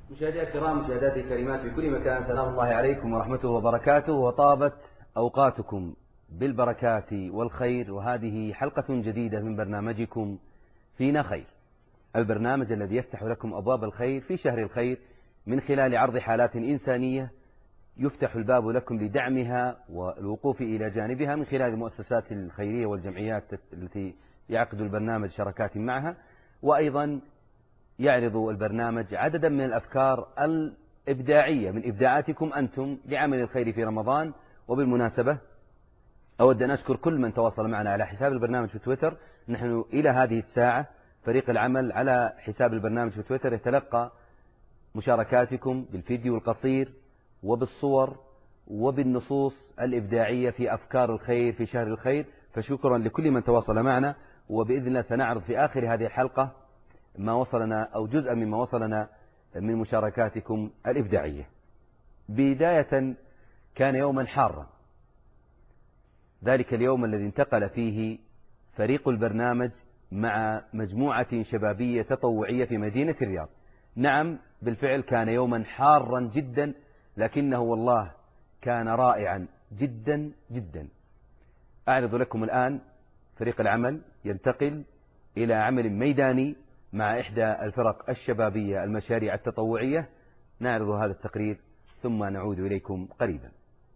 مشاهدينا الكرام، مشاهداتي الكريمات في كل مكان، سلام الله عليكم ورحمته وبركاته، وطابت أوقاتكم بالبركات والخير. وهذه حلقة جديدة من برنامجكم فينا خير، البرنامج الذي يفتح لكم أبواب الخير في شهر الخير من خلال عرض حالات إنسانية يفتح الباب لكم لدعمها والوقوف إلى جانبها من خلال المؤسسات الخيرية والجمعيات التي يعقد البرنامج شراكات معها. وأيضا يعرض البرنامج عددا من الأفكار الإبداعية من إبداعاتكم أنتم لعمل الخير في رمضان. وبالمناسبة أود أن أشكر كل من تواصل معنا على حساب البرنامج في تويتر. نحن إلى هذه الساعة فريق العمل على حساب البرنامج في تويتر يتلقى مشاركاتكم بالفيديو القصير وبالصور وبالنصوص الإبداعية في أفكار الخير في شهر الخير، فشكرا لكل من تواصل معنا. وبإذن الله سنعرض في آخر هذه الحلقة ما وصلنا أو جزءا مما وصلنا من مشاركاتكم الإبداعية. بداية، كان يوما حارا، ذلك اليوم الذي انتقل فيه فريق البرنامج مع مجموعة شبابية تطوعية في مدينة الرياض. نعم بالفعل كان يوما حارا جدا، لكنه والله كان رائعا جدا جدا. أعرض لكم الآن فريق العمل ينتقل إلى عمل ميداني مع إحدى الفرق الشبابية المشاريع التطوعية. نعرض هذا التقرير ثم نعود إليكم قريبا.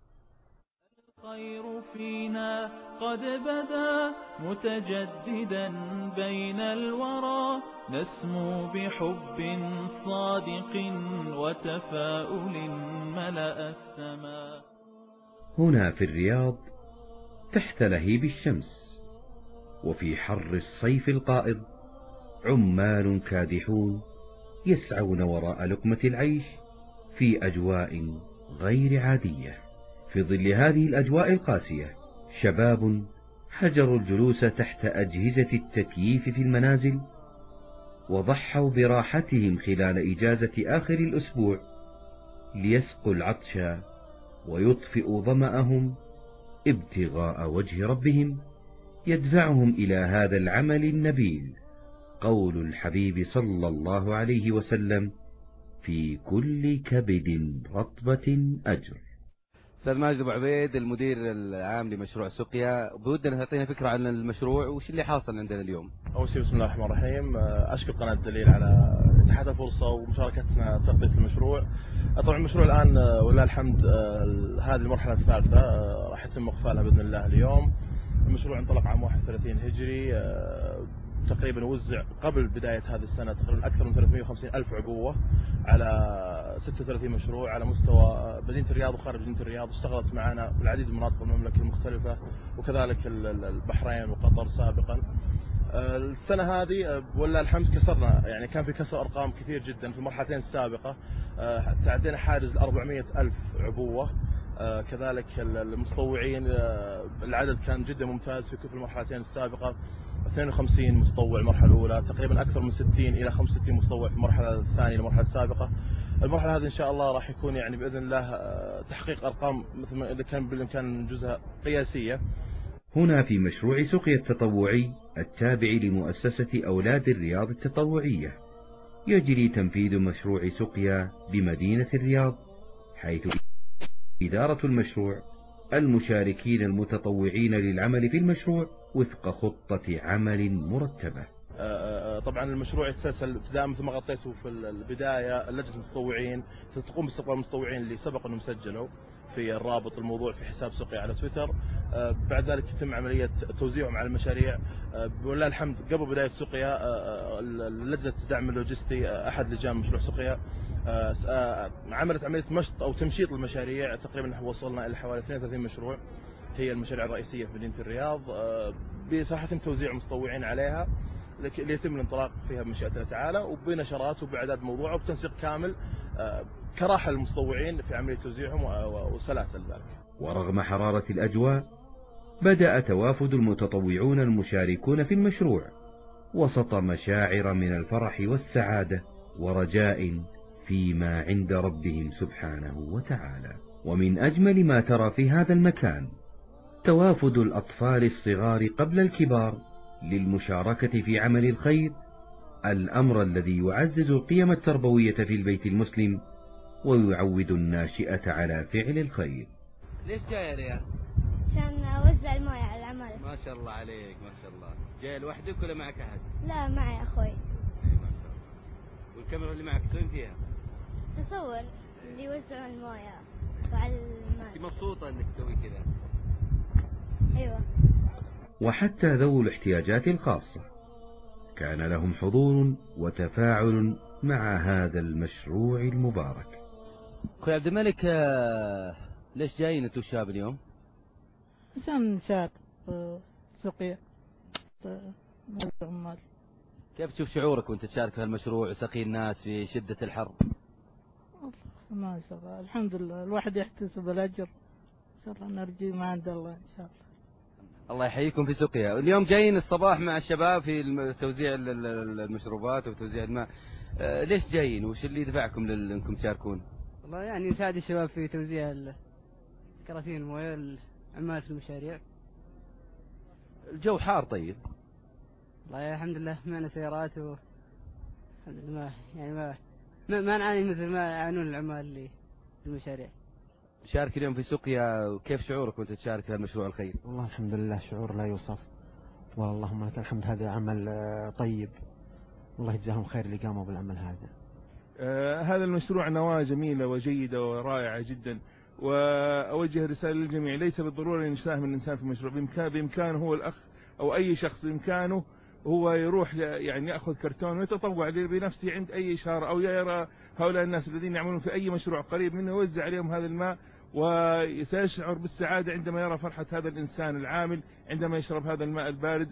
الخير فينا قد بدا متجددا بين الورى، نسمو بحب صادق وتفاؤل ملأ السماء. هنا في الرياض تحت لهيب الشمس وفي حر الصيف القائض، عمال كادحون يسعون وراء لقمة العيش في أجواء غير عادية. في ظل هذه الأجواء القاسية، شباب هجروا الجلوس تحت أجهزة التكييف في المنازل، وضحوا براحتهم خلال إجازة آخر الأسبوع ليسقوا العطش ويطفئوا ظمأهم ابتغاء وجه ربهم يدفعهم إلى هذا العمل النبيل. قول الحبيب صلى الله عليه وسلم: في كل كبد رطبة أجر. أستاذ ماجد أبو عبيد، المدير العام لمشروع سقيا، بودنا تعطينا فكرة عن المشروع وش اللي حاصل عندنا اليوم. أول شيء بسم الله الرحمن الرحيم، أشكر قناة الدليل على إتاحة الفرصة ومشاركتنا في تغطية المشروع. طبعا المشروع الآن ولله الحمد هذه المرحلة الثالثة راح يتم إقفالها بإذن الله اليوم. المشروع انطلق عام 31 هجري، تقريبا وزع قبل بداية هذه السنة تقريبا أكثر من 350 ألف عبوة على 36 مشروع على مستوى مدينة الرياض وخارج مدينة الرياض. اشتغلت معنا في العديد من مناطق المملكة المختلفة وكذلك البحرين وقطر سابقا. السنة هذه ولله الحمد كسرنا، يعني كان في كسر أرقام كثير جدا في المرحلتين السابقة، تعدينا حاجز 400 ألف عبوة. كذلك المتطوعين العدد كان جدا ممتاز في كل المرحلتين السابقة، 52 متطوع المرحلة الأولى، تقريبا أكثر من 60 إلى 65 متطوع في المرحلة الثانية المرحلة السابقة. المرحلة هذه إن شاء الله راح يكون يعني بإذن الله تحقيق أرقام مثل ما إذا كان بالإمكان جزء قياسية. هنا في مشروع سقيا التطوعي التابع لمؤسسة أولاد الرياض التطوعية، يجري تنفيذ مشروع سقيا بمدينة الرياض، حيث إدارة المشروع المشاركين المتطوعين للعمل في المشروع وفق خطة عمل مرتبة. طبعا المشروع يتسلسل ابتداء مثل ما غطيته في البداية، لجنة المتطوعين ستقوم باستقبال المتطوعين اللي سبق انهم سجلوا في الرابط الموضوع في حساب سقيا على تويتر. بعد ذلك يتم عملية توزيعهم على المشاريع. ولله الحمد قبل بداية سقيا لجنة الدعم اللوجستي أحد لجان مشروع سقيا عملت عملية مشط أو تمشيط للمشاريع. تقريبا وصلنا إلى حوالي 32 مشروع هي المشاريع الرئيسية في مدينة الرياض، بصراحة توزيع متطوعين عليها ليتم الانطلاق فيها بمشيئة الله تعالى، وبنشرات وبإعداد موضوع وبتنسيق كامل كراحة المتطوعين في عملية توزيعهم وسلاسل ذلك. ورغم حرارة الأجواء، بدأ توافد المتطوعون المشاركون في المشروع وسط مشاعر من الفرح والسعادة ورجاء فيما عند ربهم سبحانه وتعالى. ومن أجمل ما ترى في هذا المكان توافد الأطفال الصغار قبل الكبار للمشاركة في عمل الخير الأمر الذي يعزز القيم التربوية في البيت المسلم ويعود الناشئة على فعل الخير. ليش جاي يا ريان؟ عشان أوزع الموية على العمالة. ما شاء الله عليك ما شاء الله. جاي لوحدك ولا معك أحد؟ لا معي أخوي. ما شاء الله. والكاميرا اللي معك تسوين فيها؟ تصور اللي يوزعون الموية وعلى المال. أنت مبسوطة إنك تسوي كذا؟ أيوة. وحتى ذوو الاحتياجات الخاصة كان لهم حضور وتفاعل مع هذا المشروع المبارك. أخوي عبد الملك، ليش جايين أنتوا الشباب اليوم؟ عشان نشارك سقيا العمال. كيف تشوف شعورك وأنت تشارك في هالمشروع وسقي الناس في شدة الحر؟ ما شاء الله الحمد لله، الواحد يحتسب الأجر، إن شاء الله نرجي ما عند الله إن شاء الله. الله يحييكم في سقيا. اليوم جايين الصباح مع الشباب في توزيع المشروبات وتوزيع الماء. ليش جايين وش اللي دفعكم لأنكم تشاركون؟ والله يعني نساعد الشباب في توزيع كراتين المويه للعمال في المشاريع. الجو حار طيب. والله الحمد لله معنا سيارات الحمد لله ما نعاني مثل ما يعانون العمال اللي في المشاريع. شارك اليوم في سقيا، وكيف شعورك وانت تشارك في هالمشروع الخير؟ والله الحمد لله شعور لا يوصف، واللهم لك الحمد. هذا عمل طيب، الله يجزاهم خير اللي قاموا بالعمل هذا. هذا المشروع نواة جميلة وجيدة ورائعة جدا، وأوجه رسالة للجميع. ليس بالضرورة أن يساهم الإنسان في المشروع، بإمكانه هو الأخ أو أي شخص بإمكانه هو يروح يعني يأخذ كرتون ويتطوع بنفسه عند أي إشارة، أو يرى هؤلاء الناس الذين يعملون في أي مشروع قريب منه يوزع عليهم هذا الماء، وسيشعر بالسعادة عندما يرى فرحة هذا الإنسان العامل عندما يشرب هذا الماء البارد،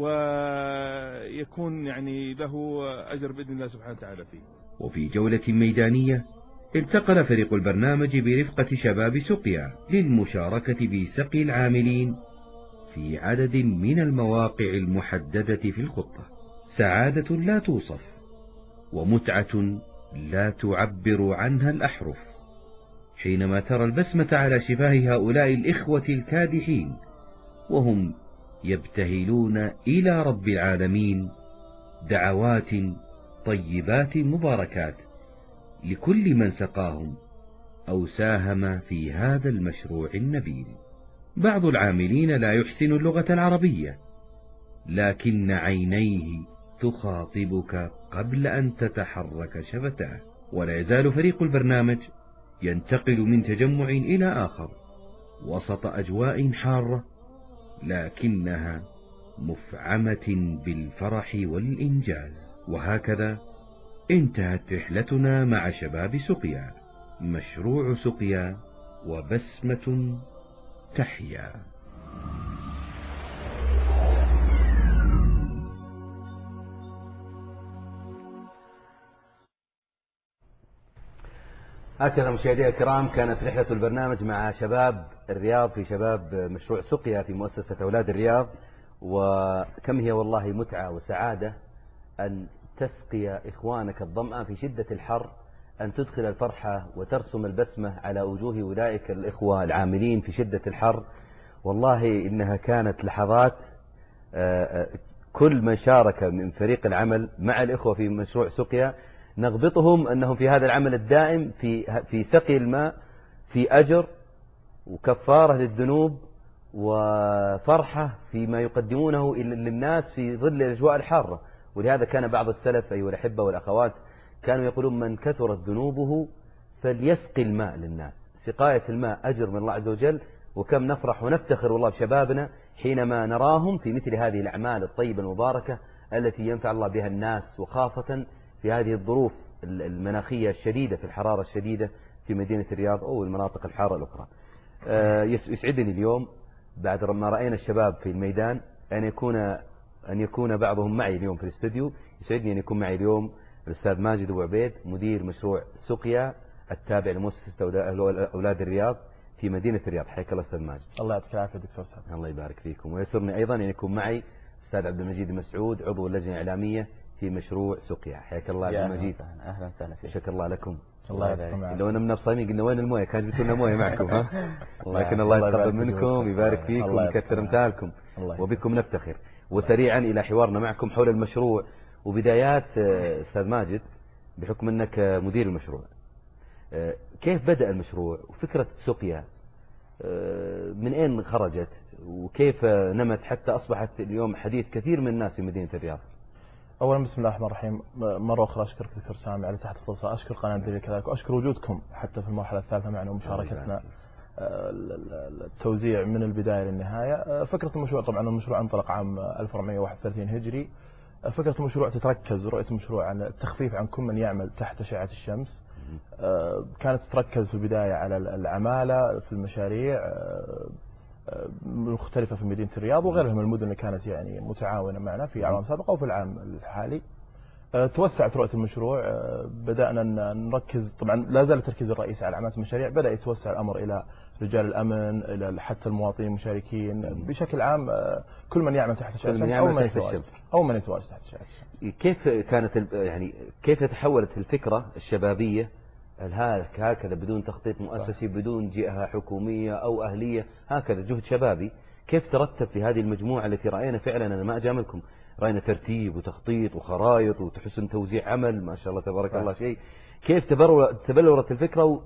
ويكون يعني له أجر بإذن الله سبحانه وتعالى فيه. وفي جولة ميدانية انتقل فريق البرنامج برفقة شباب سقيا للمشاركة بسقي العاملين في عدد من المواقع المحددة في الخطة. سعادة لا توصف ومتعة لا تعبر عنها الأحرف حينما ترى البسمة على شفاه هؤلاء الإخوة الكادحين وهم يبتهلون إلى رب العالمين دعوات طيبات مباركات لكل من سقاهم أو ساهم في هذا المشروع النبيل. بعض العاملين لا يحسن اللغة العربية، لكن عينيه تخاطبك قبل أن تتحرك شفتاه. ولا يزال فريق البرنامج ينتقل من تجمع إلى آخر وسط أجواء حارة لكنها مفعمة بالفرح والإنجاز. وهكذا انتهت رحلتنا مع شباب سقيا، مشروع سقيا وبسمة تحيا. هكذا مشاهدينا الكرام كانت رحلة البرنامج مع شباب الرياض في شباب مشروع سقيا في مؤسسة أولاد الرياض. وكم هي والله متعة وسعادة أن تسقي إخوانك الظمأ في شدة الحر، أن تدخل الفرحة وترسم البسمة على وجوه أولئك الإخوة العاملين في شدة الحر. والله إنها كانت لحظات كل من شارك من فريق العمل مع الإخوة في مشروع سقيا نغبطهم أنهم في هذا العمل الدائم في سقي الماء في أجر وكفارة للذنوب وفرحة فيما يقدمونه للناس في ظل الأجواء الحارة. ولهذا كان بعض السلف أيها الأحبة والأخوات كانوا يقولون من كثرت ذنوبه فليسقي الماء للناس. سقاية الماء أجر من الله عز وجل، وكم نفرح ونفتخر والله بشبابنا حينما نراهم في مثل هذه الأعمال الطيبة المباركة التي ينفع الله بها الناس، وخاصة في هذه الظروف المناخية الشديدة في الحرارة الشديدة في مدينة الرياض أو المناطق الحارة الأخرى. يسعدني اليوم بعد ما رأينا الشباب في الميدان أن يكون بعضهم معي اليوم في الاستوديو. يسعدني أن يكون معي اليوم الأستاذ ماجد أبو عبيد مدير مشروع سقيا التابع لمؤسسة أولاد الرياض في مدينة الرياض. حياك الله أستاذ ماجد. الله يعطيك العافية دكتور سعد. الله يبارك فيكم. ويسرني أيضا أن يكون معي أستاذ عبد المجيد المسعود عضو اللجنة الإعلامية في مشروع سقيا. حياك الله عبد المجيد. أهلا وسهلا فيك. شكر الله لكم. الله يبارك. لو أنا من الصايمين قلنا وين المويه، كانت جبتوا لنا مويه معكم ها. لكن الله يتقبل منكم ويبارك فيكم ويكثر امثالكم وبكم نفتخر. وسريعا إلى حوارنا معكم حول المشروع وبدايات أستاذ ماجد بحكم أنك مدير المشروع، كيف بدأ المشروع وفكرة سقيا من أين خرجت وكيف نمت حتى أصبحت اليوم حديث كثير من الناس في مدينة الرياض؟ اولا بسم الله الرحمن الرحيم، مره اخرى اشكرك دكتور سامي على تحت الفرصه، اشكر قناه دليل كذلك، واشكر وجودكم حتى في المرحله الثالثه معنا ومشاركتنا التوزيع من البدايه للنهايه. فكره المشروع طبعا المشروع انطلق عام 1431 هجري. فكره المشروع تتركز رؤيه المشروع عن التخفيف عن كل من يعمل تحت اشعه الشمس. كانت تتركز في البدايه على العماله في المشاريع مختلفة في مدينة الرياض وغيرها من المدن اللي كانت يعني متعاونة معنا في أعوام سابقة وفي العام الحالي. توسعت رؤية المشروع، بدأنا نركز، طبعا لا زال التركيز الرئيسي على عمالة المشاريع، بدأ يتوسع الأمر إلى رجال الأمن، إلى حتى المواطنين المشاركين بشكل عام، كل من يعمل تحت الشمس أو من يتواجد تحت الشمس. كيف كانت يعني كيف تحولت الفكرة الشبابية هكذا بدون تخطيط مؤسسي، بدون جهة حكومية أو أهلية، هكذا جهد شبابي، كيف ترتب في هذه المجموعة التي رأينا فعلا، أنا ما أجاملكم، رأينا ترتيب وتخطيط وخرائط وتحسن توزيع عمل ما شاء الله تبارك الله شيء، كيف تبلورت الفكرة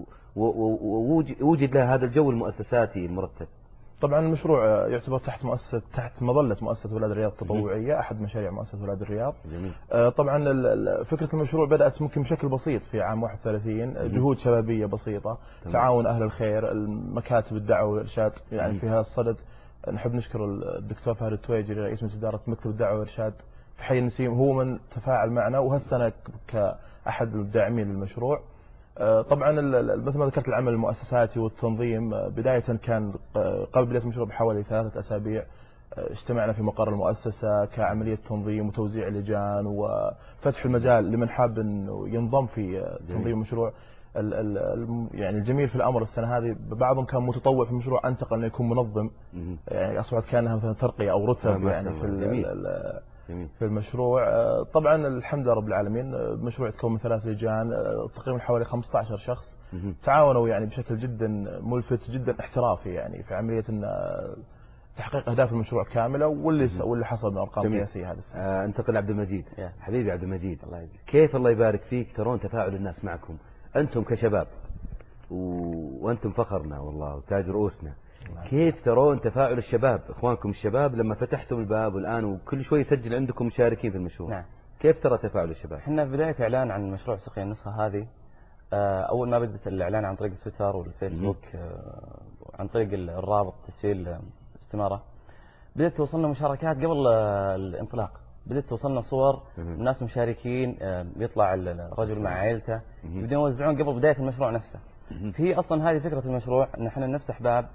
ووجد لها هذا الجو المؤسساتي المرتب؟ طبعا المشروع يعتبر تحت مظلة مؤسسة ولاد الرياض التطوعية، أحد مشاريع مؤسسة ولاد الرياض. جميل. طبعا فكرة المشروع بدأت ممكن بشكل بسيط في عام 31، جهود شبابية بسيطة، تعاون أهل الخير، المكاتب الدعوة والإرشاد، يعني في هذا الصدد نحب نشكر الدكتور فهد التويجري رئيس مجلس إدارة مكتب الدعوة والإرشاد في حي النسيم، هو من تفاعل معنا وهالسنة كأحد الداعمين للمشروع. طبعا مثل ما ذكرت العمل المؤسساتي والتنظيم، بداية كان قبل بداية المشروع بحوالي 3 أسابيع اجتمعنا في مقر المؤسسة كعملية تنظيم وتوزيع لجان وفتح المجال لمن حاب انه ينضم في تنظيم المشروع. يعني الجميل في الامر السنة هذه بعضهم كان متطوع في المشروع انتقل انه يكون منظم، يعني اصبحت كانها مثلا ترقية او رتب يعني في المشروع. طبعا الحمد لله رب العالمين، المشروع يتكون من 3 لجان، تقريبا حوالي 15 شخص تعاونوا يعني بشكل جدا ملفت جدا احترافي يعني في عملية تحقيق اهداف المشروع كاملة واللي حصل من ارقام قياسية هذا السنة. انتقل عبد المجيد، حبيبي عبد المجيد، كيف الله يبارك فيك ترون تفاعل الناس معكم انتم كشباب وانتم فخرنا والله وتاج رؤوسنا، كيف ترون تفاعل الشباب اخوانكم الشباب لما فتحتم الباب والان وكل شوي يسجل عندكم مشاركين في المشروع؟ نعم. كيف ترى تفاعل الشباب؟ احنا في بداية اعلان عن مشروع سقيا النسخة هذه، اول ما بدأت الاعلان عن طريق تويتر والفيسبوك، عن طريق الرابط تسجيل استمارة، بدأت توصلنا مشاركات قبل الانطلاق، بدأت توصلنا صور ناس مشاركين، يطلع الرجل مع عائلته يبدون يوزعون قبل بداية المشروع نفسه. في اصلا هذه فكرة المشروع ان احنا نفتح باب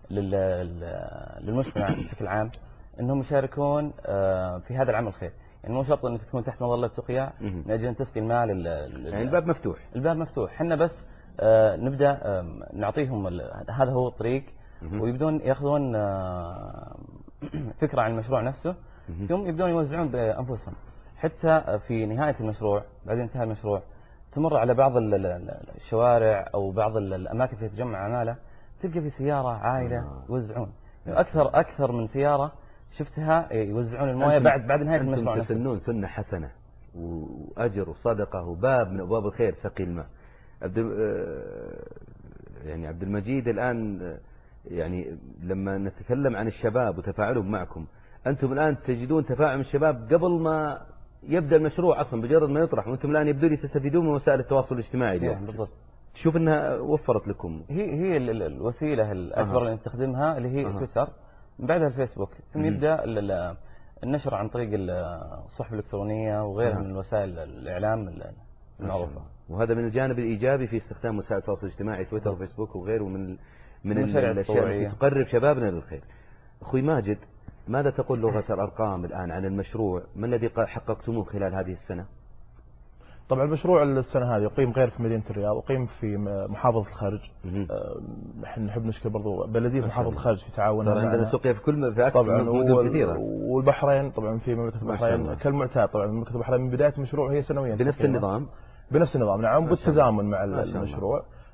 للمجتمع بشكل عام انهم يشاركون في هذا العمل الخير، يعني مو شرط انك تكون تحت مظلة سقيا من اجل ان تسقي المال. يعني الباب مفتوح، الباب مفتوح، احنا بس نبدا نعطيهم هذا هو الطريق، ويبدون ياخذون فكرة عن المشروع نفسه، ثم يبدون يوزعون بانفسهم. حتى في نهاية المشروع بعد انتهاء المشروع تمر على بعض الشوارع او بعض الاماكن في تجمع عمالة، تلقى في سيارة عائلة يوزعون، أكثر من سيارة شفتها يوزعون المويه بعد نهاية المشروع. أنتم تسنون سنة حسنة وأجر وصدقة وباب من أبواب الخير سقي الماء. يعني عبد المجيد الآن يعني لما نتكلم عن الشباب وتفاعلهم معكم، أنتم الآن تجدون تفاعل من الشباب قبل ما يبدأ المشروع أصلا، بجرد ما يطرح وأنتم الآن يبدون تستفيدون من وسائل التواصل الاجتماعي اليوم. بالضبط. تشوف انها وفرت لكم، هي الوسيله الاكبر اللي نستخدمها اللي هي تويتر، من بعدها الفيسبوك، ثم يبدا النشر عن طريق الصحف الالكترونيه وغيرها من وسائل الاعلام المعروفه. وهذا من الجانب الايجابي في استخدام وسائل التواصل الاجتماعي، تويتر وفيسبوك وغيره من الاشياء التي تقرب شبابنا للخير. اخوي ماجد، ماذا تقول لغه الارقام الان عن المشروع؟ ما الذي حققتموه خلال هذه السنه؟ طبعا المشروع السنة هذه يقيم غير في مدينة الرياض، يقيم في محافظة الخرج. نحن نحب نشكر برضو بلدية محافظة الخرج في تعاوننا معنا. عندنا سقيا في أكثر من مدن كثيرة. والبحرين طبعا في مملكة البحرين كالمعتاد، طبعا مملكة البحرين من بداية المشروع هي سنويا بنفس النظام. بنفس النظام، نعم، بالتزامن مع المشروع.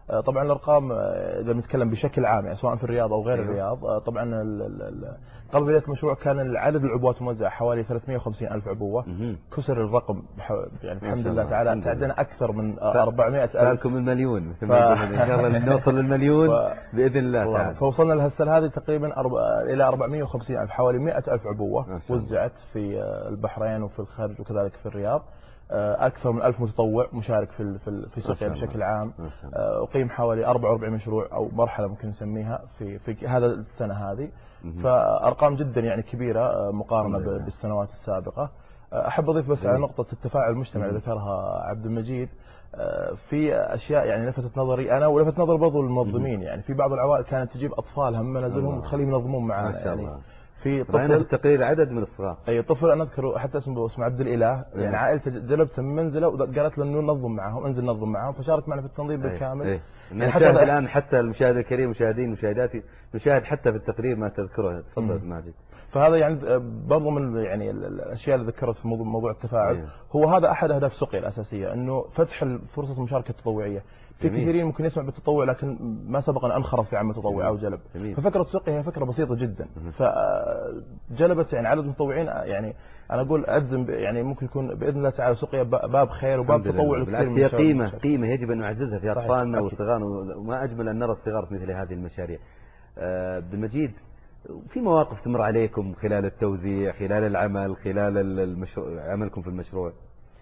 طبعا الأرقام إذا بنتكلم بشكل عام يعني سواء في الرياض أو غير الرياض، طبعا قبل بداية المشروع كان عدد العبوات الموزعة حوالي 350 ألف عبوة. كسر الرقم يعني الحمد لله تعالى، تعدينا أكثر من 400 ألف. سألكم المليون إن شاء الله نوصل للمليون بإذن الله تعالى. فوصلنا لهالسنة هذه تقريبا إلى 450 ألف، حوالي 100 ألف عبوة وزعت في البحرين وفي الخارج وكذلك في الرياض. أكثر من 1000 متطوع مشارك في سقيا بشكل عام. أقيم حوالي 44 مشروع أو مرحلة ممكن نسميها في هذا السنة هذه. فأرقام جدا يعني كبيرة مقارنة بالسنوات السابقة. أحب أضيف بس على نقطة التفاعل المجتمعي اللي ذكرها عبد المجيد. في أشياء يعني لفتت نظري أنا ولفت نظر برضو المنظمين. يعني في بعض العوائل كانت تجيب أطفالها من منازلهم وتخليهم ينظمون معنا. يعني في طفل التقرير عدد من الصغار، اي طفل انا اذكره حتى اسمه عبد الاله، يعني عائلته جلبته من منزله وقالت له انه ننظم معهم، انزل ننظم معهم، فشارك معنا في التنظيم بالكامل. يعني حتى الان حتى المشاهد الكريم مشاهدين مشاهداتي نشاهد حتى في التقرير ما تذكره. تفضل ماجد. فهذا يعني برضو من يعني الاشياء اللي ذكرت في موضوع التفاعل. هو هذا احد اهداف سقيا الاساسيه، انه فتح فرصه المشاركه التطوعيه. في كثيرين ممكن يسمع بالتطوع لكن ما سبق أن أنخرط في عمل تطوعي أو جلب. ففكرة سقيا هي فكرة بسيطة جدا، فجلبت يعني عدد المتطوعين. يعني أنا أقول أجزم يعني ممكن يكون بإذن الله تعالى سقيا باب خير وباب تطوع لكثير من الشباب. هي قيمة يجب أن نعززها في أطفالنا والصغار، وما أجمل أن نرى الصغار في مثل هذه المشاريع. عبد المجيد، في مواقف تمر عليكم خلال التوزيع، خلال العمل، خلال عملكم في المشروع؟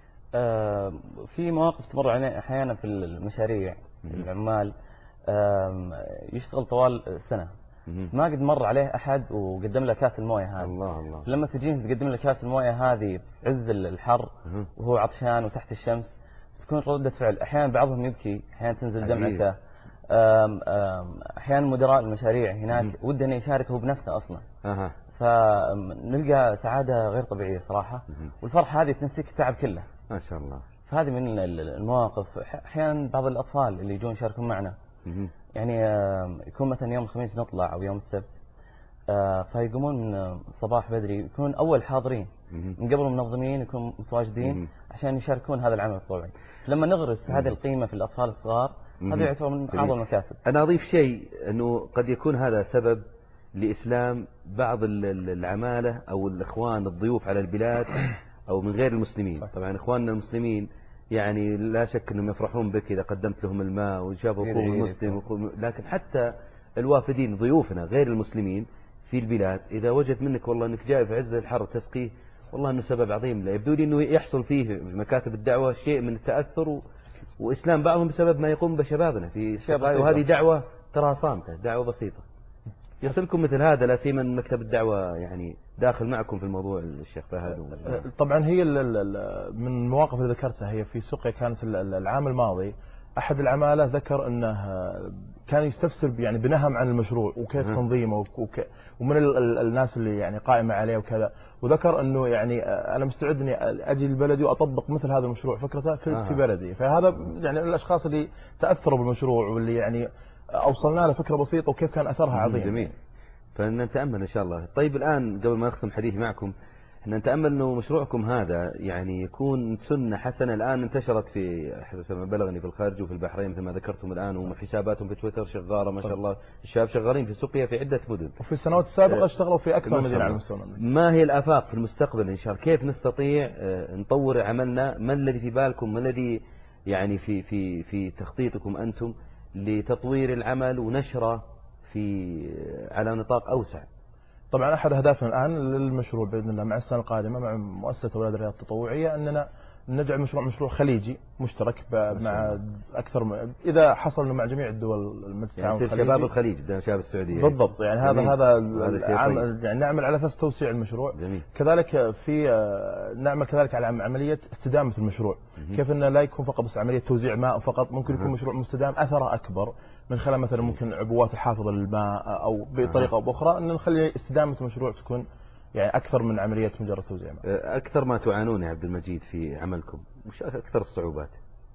في مواقف تمر علينا أحيانا في المشاريع. العمال يشتغل طوال السنة، ما قد مر عليه أحد وقدم له كاس الموية هذه. الله. لما تجيه تقدم له كاس الموية هذه في عز الحر وهو عطشان وتحت الشمس، تكون ردة فعل. أحيانا بعضهم يبكي، أحيانا تنزل دمعته. أحيانا مدراء المشاريع هناك وده أن يشارك هو بنفسه أصلا. فنلقى سعادة غير طبيعية صراحة. والفرحة هذه تنسيك التعب كله ما شاء الله. فهذه من المواقف. أحيانا بعض الأطفال اللي يجون يشاركون معنا يعني يكون مثلا يوم الخميس نطلع أو يوم السبت، فيقومون من الصباح بدري، يكونون أول حاضرين من قبل المنظمين، يكونوا متواجدين عشان يشاركون هذا العمل التطوعي. لما نغرس هذه القيمة في الأطفال الصغار هذا يعتبر من أعظم المكاسب. أنا أضيف شيء، أنه قد يكون هذا سبب لإسلام بعض العمالة أو الإخوان الضيوف على البلاد أو من غير المسلمين. طبعا إخواننا المسلمين يعني لا شك أنهم يفرحون بك إذا قدمت لهم الماء وشافوا أخوه مسلم، لكن حتى الوافدين ضيوفنا غير المسلمين في البلاد إذا وجد منك والله أنك جاي في عز الحر تسقيه، والله أنه سبب عظيم له. يبدو لي أنه يحصل فيه في مكاتب الدعوة شيء من التأثر وإسلام بعضهم بسبب ما يقوم بشبابنا في السقاية. وهذه دعوة تراها صامتة، دعوة بسيطة. يصلكم مثل هذا لا سيما مكتب الدعوة يعني داخل معكم في الموضوع الشيخ فهد. طبعا هي من المواقف اللي ذكرتها هي في سقيا كانت العام الماضي. أحد العمالة ذكر أنه كان يستفسر يعني بنهم عن المشروع وكيف تنظيمه ومن الناس اللي يعني قائمة عليه وكذا، وذكر أنه يعني أنا مستعد أني أجي لبلدي وأطبق مثل هذا المشروع فكرته في بلدي. فهذا يعني الأشخاص اللي تأثروا بالمشروع واللي يعني أوصلنا له فكرة بسيطة وكيف كان أثرها عظيم. جميل. فنتأمل إن شاء الله. طيب الآن قبل ما نختم حديثي معكم، احنا نتأمل أنه مشروعكم هذا يعني يكون سنة حسنة الآن انتشرت في حسب ما بلغني في الخارج وفي البحرين مثل ما ذكرتم الآن، وحساباتهم في تويتر شغالة ما شاء الله. الشباب شغالين في سقيا في عدة مدن، وفي السنوات السابقة اشتغلوا في أكثر مدينة على مستوى المملكة. ما هي الآفاق في المستقبل إن شاء الله؟ كيف نستطيع نطور عملنا؟ ما الذي في بالكم؟ ما الذي يعني في تخطيطكم أنتم لتطوير العمل ونشره على نطاق أوسع؟ طبعا أحد أهدافنا الآن للمشروع بإذن الله مع السنة القادمة مع مؤسسة أولاد الرياض التطوعية أننا نجعل مشروع خليجي مشترك مع أكثر إذا حصلنا مع جميع الدول المجلس التعاون الخليجي. شباب الخليج ده شباب السعودية بالضبط. يعني هذا يعني نعمل على أساس توسيع المشروع. جميل. كذلك نعمل كذلك على عملية استدامة المشروع. كيف أنه لا يكون فقط بس عملية توزيع ماء فقط، ممكن يكون مشروع مستدام أثره أكبر من خلال مثلا ممكن عبوات الحافظة للماء أو بطريقة أو بأخرى، أن نخلي استدامة المشروع تكون يعني أكثر من عملية مجرد توزيع ماء. أكثر ما تعانون يا عبد المجيد في عملكم وش أكثر الصعوبات؟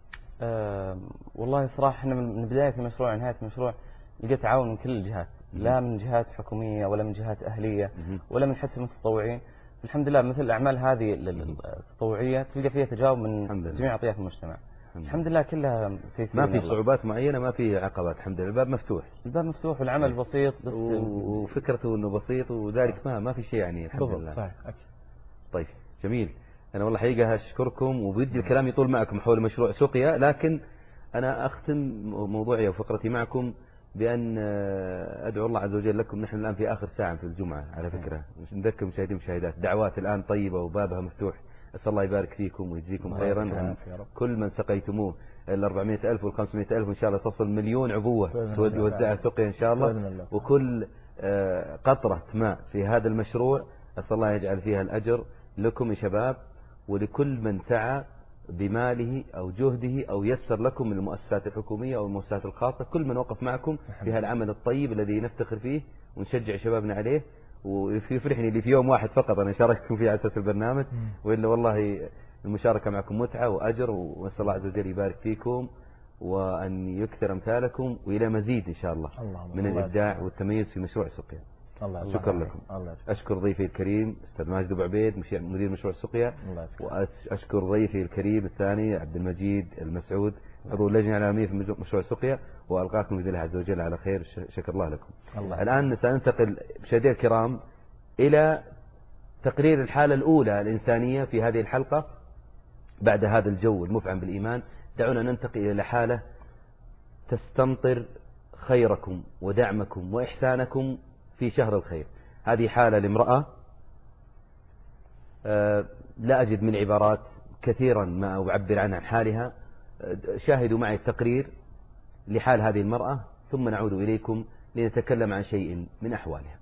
والله صراحة احنا من بداية المشروع لنهاية المشروع لقيت تعاون من كل الجهات، لا من جهات حكومية ولا من جهات أهلية ولا من حتى المتطوعين. الحمد لله مثل الأعمال هذه التطوعية تلقى فيها تجاوب من جميع أطياف المجتمع. الحمد لله كلها ما في صعوبات معينة، ما في عقبات، الحمد لله الباب مفتوح. الباب مفتوح والعمل بسيط بس وفكرته انه بسيط وذلك ما في شيء يعني الحمد لله. صحيح. طيب جميل. انا والله حقيقة اشكركم وبدي الكلام يطول معكم حول مشروع سقيا، لكن انا اختم موضوعي وفقرتي معكم بأن أدعو الله عز وجل لكم. نحن الآن في آخر ساعة في الجمعة على فكرة، نذكر مشاهدين ومشاهدات دعوات الآن طيبة وبابها مفتوح. أسأل الله يبارك فيكم ويجزيكم خيرا عن كل من سقيتموه. 400,000 وال500,000 إن شاء الله تصل مليون عبوة توزعها سقيا إن شاء الله. وكل قطرة ماء في هذا المشروع أسأل الله يجعل فيها الأجر لكم يا شباب، ولكل من سعى بماله أو جهده أو يسر لكم من المؤسسات الحكومية أو المؤسسات الخاصة، كل من وقف معكم في هالعمل الطيب الذي نفتخر فيه ونشجع شبابنا عليه. ويفرحني اللي في يوم واحد فقط أنا شاركتكم فيه على أساس البرنامج، وإلا والله المشاركة معكم متعة وأجر، وأسأل الله عز وجل يبارك فيكم وأن يكثر أمثالكم وإلى مزيد إن شاء الله من الإبداع والتميز في مشروع سقيا. شكرا لكم. أشكر ضيفي الكريم أستاذ ماجد أبو عبيد مدير مشروع سقيا، وأشكر ضيفي الكريم الثاني عبد المجيد المسعود عضو اللجنة العالمية في مشروع سقيا، وألقاكم بإذن الله عز وجل على خير. شكر الله لكم. الآن سننتقل مشاهدينا الكرام إلى تقرير الحالة الأولى الإنسانية في هذه الحلقة. بعد هذا الجو المفعم بالإيمان دعونا ننتقل إلى حالة تستمطر خيركم ودعمكم وإحسانكم في شهر الخير. هذه حالة لامرأة لا أجد من عبارات كثيرا ما أعبر عن حالها. شاهدوا معي التقرير لحال هذه المرأة ثم نعود إليكم لنتكلم عن شيء من أحوالها.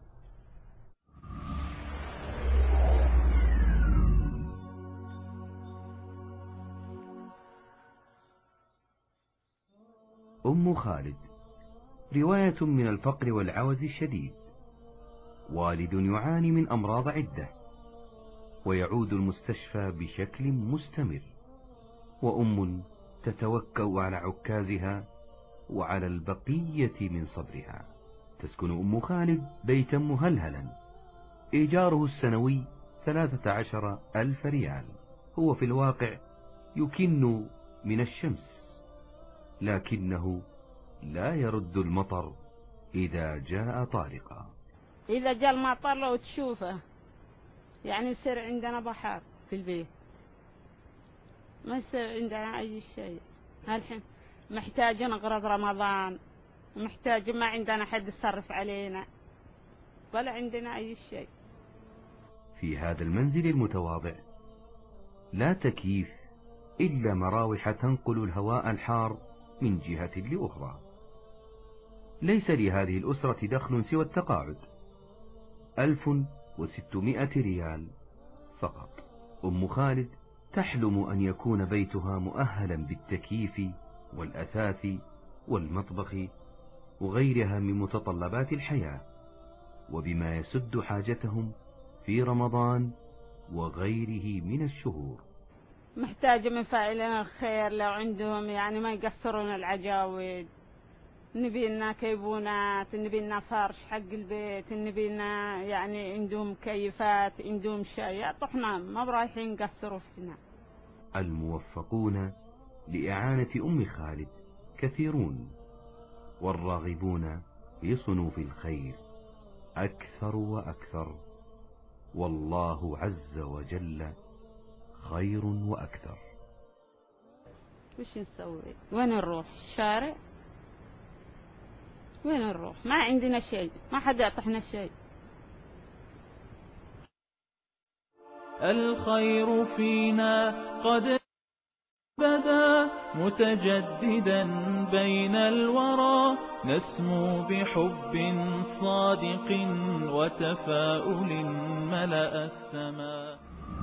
أم خالد، رواية من الفقر والعوز الشديد. والد يعاني من أمراض عدة ويعود المستشفى بشكل مستمر، وأم تتوكأ على عكازها وعلى البقية من صبرها. تسكن أم خالد بيتا مهلهلا إيجاره السنوي 13,000 ريال. هو في الواقع يكن من الشمس، لكنه لا يرد المطر إذا جاء طارقا. إذا جاء المطر لو تشوفه يعني يصير عندنا بحر في البيت، ما يصير عندنا أي شيء. الحين محتاجين أغراض رمضان، محتاجين ما عندنا حد يصرف علينا ولا عندنا أي شيء. في هذا المنزل المتواضع لا تكييف إلا مراوح تنقل الهواء الحار من جهة لأخرى. ليس لهذه الأسرة دخل سوى التقاعد 1600 ريال فقط. أم خالد تحلم أن يكون بيتها مؤهلا بالتكييف والأثاث والمطبخ وغيرها من متطلبات الحياة، وبما يسد حاجتهم في رمضان وغيره من الشهور. محتاج من فاعلين الخير لو عندهم يعني ما يقصرون العجاود، نبي لنا كيبونات، نبي لنا فرش حق البيت، نبي لنا يعني عندهم مكيفات، عندهم شيء يعطونا، ما برايحين يقصروا فينا. الموفقون لإعانة أم خالد كثيرون، والراغبون في صنوف الخير أكثر وأكثر، والله عز وجل خير وأكثر. وش نسوي؟ وين نروح؟ الشارع؟ وين نروح؟ ما عندنا شيء، ما حد يعطينا شيء. الخير فينا قد بدا متجددا بين الورى، نسمو بحب صادق وتفاؤل ملأ السماء.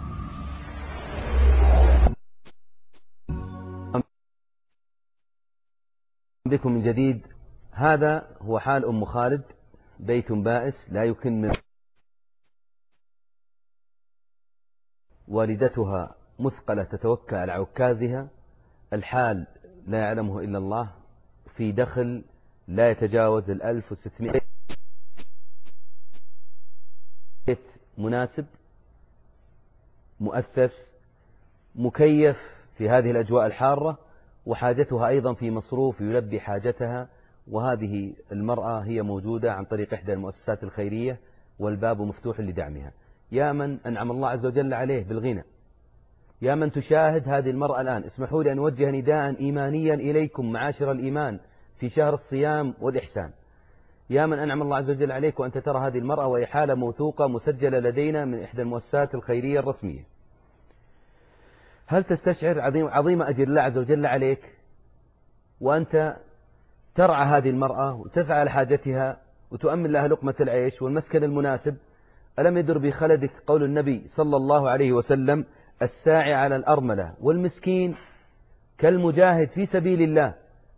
بكم من جديد. هذا هو حال أم خالد، بيت بائس لا يمكن من والدتها مثقلة تتوكل على عكازها، الحال لا يعلمه إلا الله، في دخل لا يتجاوز 1600. مناسب مؤثث مكيف في هذه الأجواء الحارة، وحاجتها أيضا في مصروف يلبي حاجتها، وهذه المرأة هي موجودة عن طريق إحدى المؤسسات الخيرية، والباب مفتوح لدعمها. يا من أنعم الله عز وجل عليه بالغنى، يا من تشاهد هذه المرأة الآن، اسمحوا لي أن أوجه نداء إيمانيا إليكم معاشر الإيمان في شهر الصيام والإحسان. يا من أنعم الله عز وجل عليك وأنت ترى هذه المرأة وهي حالة موثوقة مسجلة لدينا من إحدى المؤسسات الخيرية الرسمية، هل تستشعر عظيم أجر الله عز وجل عليك وأنت ترعى هذه المرأة وتسعى لحاجتها وتؤمن لها لقمة العيش والمسكن المناسب؟ ألم يدر بخلدك قول النبي صلى الله عليه وسلم: الساعي على الأرملة والمسكين كالمجاهد في سبيل الله،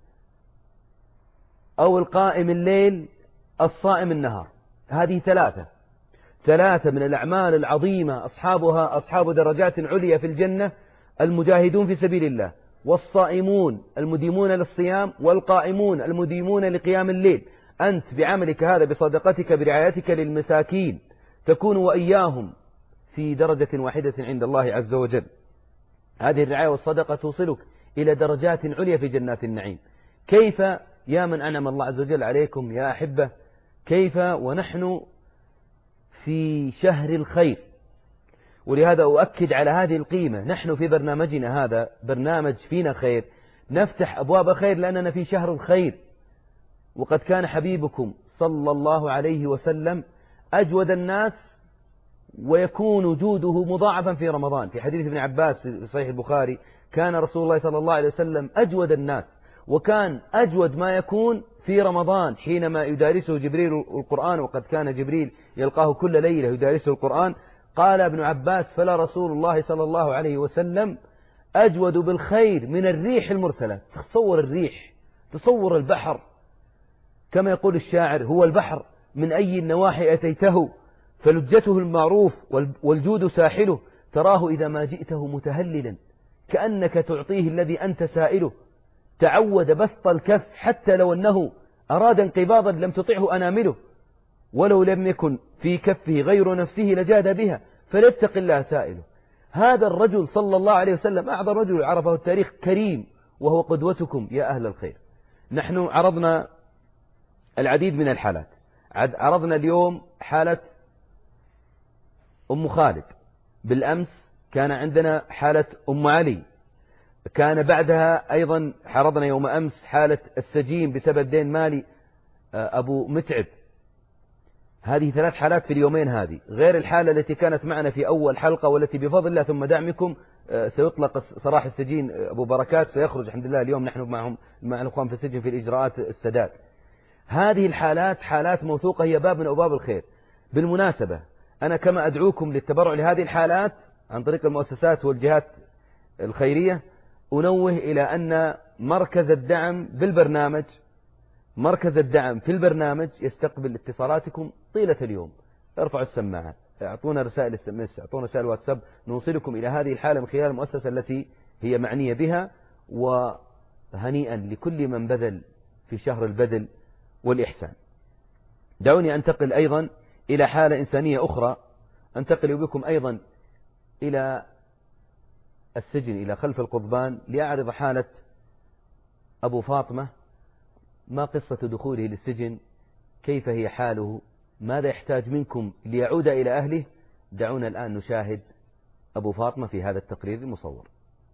أو القائم الليل الصائم النهار. هذه ثلاثة من الأعمال العظيمة أصحابها أصحاب درجات عليا في الجنة: المجاهدون في سبيل الله، والصائمون المديمون للصيام، والقائمون المديمون لقيام الليل. أنت بعملك هذا، بصدقتك، برعايتك للمساكين، تكون وإياهم في درجة واحدة عند الله عز وجل. هذه الرعاية والصدقة توصلك إلى درجات عليا في جنات النعيم. كيف يا من أنعم الله عز وجل عليكم يا أحبة، كيف ونحن في شهر الخير؟ ولهذا أؤكد على هذه القيمة. نحن في برنامجنا هذا برنامج فينا خير، نفتح أبواب خير لأننا في شهر الخير. وقد كان حبيبكم صلى الله عليه وسلم أجود الناس، ويكون جوده مضاعفا في رمضان. في حديث ابن عباس في صحيح البخاري: كان رسول الله صلى الله عليه وسلم أجود الناس، وكان أجود ما يكون في رمضان حينما يدارسه جبريل القرآن، وقد كان جبريل يلقاه كل ليلة يدارسه القرآن. قال ابن عباس: فلا رسول الله صلى الله عليه وسلم أجود بالخير من الريح المرسلة. تصور الريح، تصور البحر، كما يقول الشاعر: هو البحر من أي النواحي أتيته، فلجته المعروف والجود ساحله، تراه إذا ما جئته متهللا، كأنك تعطيه الذي أنت سائله، تعود بسط الكف حتى لو أنه أراد انقباضا لم تطعه أنامله، ولو لم يكن في كفه غير نفسه لجاد بها، فليتق الله سائله. هذا الرجل صلى الله عليه وسلم أعظم رجل عرفه التاريخ، كريم، وهو قدوتكم يا أهل الخير. نحن عرضنا العديد من الحالات، عرضنا اليوم حالة أم خالد، بالأمس كان عندنا حالة أم علي، كان بعدها أيضا عرضنا يوم أمس حالة السجين بسبب دين مالي أبو متعب. هذه 3 حالات في اليومين هذه، غير الحالة التي كانت معنا في أول حلقة، والتي بفضل الله ثم دعمكم سيطلق سراح السجين أبو بركات، سيخرج الحمد لله اليوم. نحن معهم مع الأخوان في السجن في الإجراءات السداد. هذه الحالات حالات موثوقة، هي باب من أبواب الخير. بالمناسبة أنا كما أدعوكم للتبرع لهذه الحالات عن طريق المؤسسات والجهات الخيرية، أنوه إلى أن مركز الدعم بالبرنامج، مركز الدعم في البرنامج يستقبل اتصالاتكم طيلة اليوم. ارفعوا السماعة، اعطونا رسائل SMS، اعطونا رسائل واتساب، نوصلكم إلى هذه الحالة من خلال المؤسسة التي هي معنية بها. وهنيئا لكل من بذل في شهر البذل والإحسان. دعوني أنتقل أيضا إلى حالة إنسانية أخرى، أنتقل بكم أيضا إلى السجن، إلى خلف القضبان، لأعرض حالة أبو فاطمة. ما قصة دخوله للسجن؟ كيف هي حاله؟ ماذا يحتاج منكم ليعود إلى أهله؟ دعونا الآن نشاهد أبو فاطمة في هذا التقرير المصور.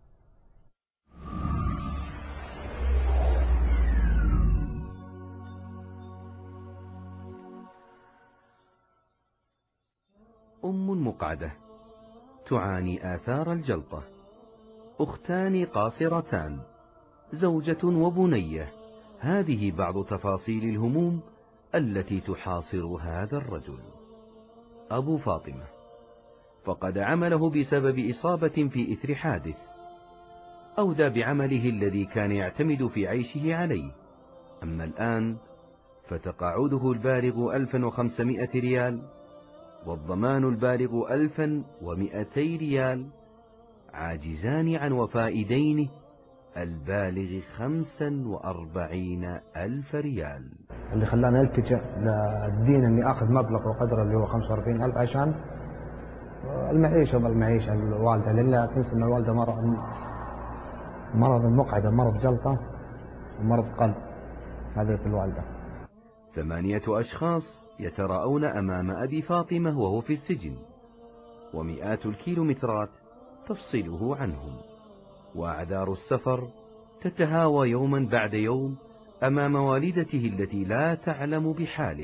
أم مقعدة تعاني آثار الجلطة، أختان قاصرتان، زوجة وبنية. هذه بعض تفاصيل الهموم التي تحاصر هذا الرجل. أبو فاطمة فقد عمله بسبب إصابة في إثر حادث، أودى بعمله الذي كان يعتمد في عيشه عليه. أما الآن فتقاعده البالغ 1500 ريال، والضمان البالغ 1200 ريال، عاجزان عن وفاء دينه البالغ 45,000 ريال. اللي خلاني التجأ للدين اني اخذ مبلغ وقدره اللي هو 45,000 عشان المعيشه والمعيشه الوالده، لان لا تنسى ان الوالده مرض المقعدة مرض جلطة ومرض قلب، هذه في الوالدة. 8 أشخاص يتراءون أمام أبي فاطمة وهو في السجن، ومئات الكيلومترات تفصله عنهم، وأعذار السفر تتهاوى يوما بعد يوم أمام والدته التي لا تعلم بحاله.